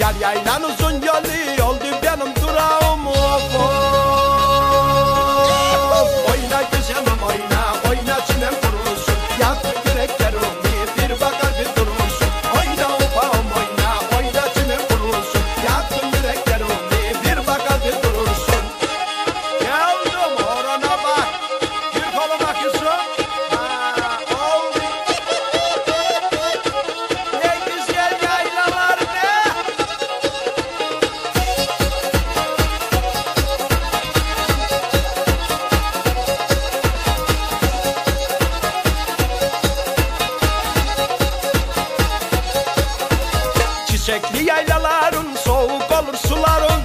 Yar yaylan uzun yolu oldu benim durağım. Of oyna güzelim oyna, oyna çinem kurulsun. Yaktı yüreklerimi bir bakar bir durursun. Oyna ufağım oyna, oyna çinem kurulsun. Yaktı yüreklerimi bir bakar bir durursun. Geldim orana bak, bir koluma kızım. Oldu. Ne güzel yaylalar ne? Çiçekli yaylaların, soğuk olur suların.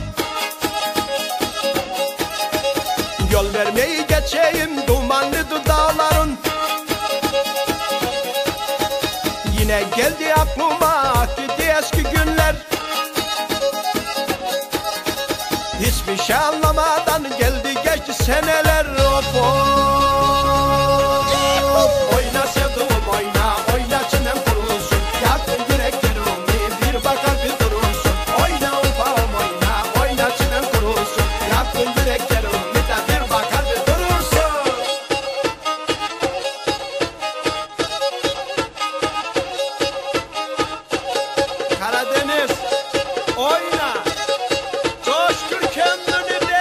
Yol vermeyi geçeyim dumanlı dağların. Yine geldi aklıma gitti eski günler. Hiçbir şey anlamadan geldi geçti seneler. Of oyna sevduğum oyna, oyna çinem kurulsun. Yaktın yüreklerimi bir bakar bir durursun. Oyna ufağım oyna, oyna çinem kurulsun. Yaktın yüreklerimi de bir bakar bir durursun. Karadeniz oyna, coştur kendini de.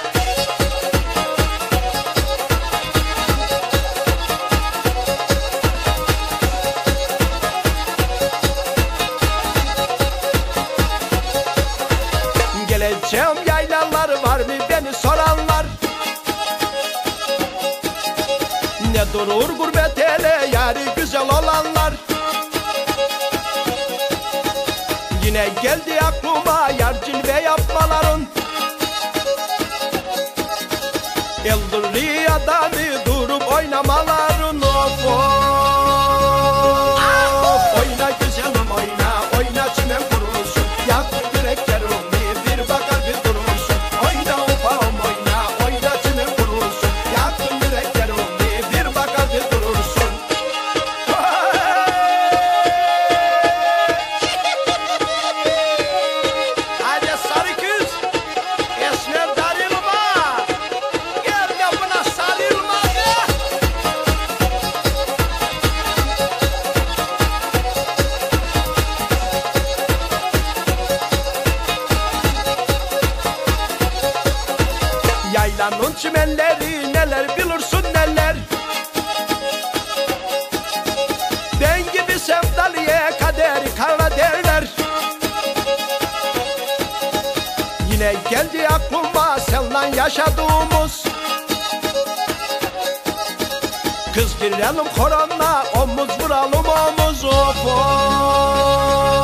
Geleceğim yaylalar var mı beni soranlar. Ne durur gurbet ele yarı güzel olanlar. Yine geldi aklıma yar cilve yapmaların. Eldurri adamı durup oynamaların. Of oyna güzelim oyna, oyna çinem kurulsun. Yaktı yüreklerimi bir bakar bir durursun. Oyna ufağım oyna, oyna çinem kurulsun. Yaktı yüreklerimi bir bakar bir durursun. Hadi sarı kız, esmer darılma. Gelme buna sarılma be. Yaylanın çimenleri neler bilirsin neler. Ben gibi sevdalıya kaderi karla derler. Yine geldi aklıma seninle yaşadığımız. Kız girelim korona, omuz vuralım omuz. Of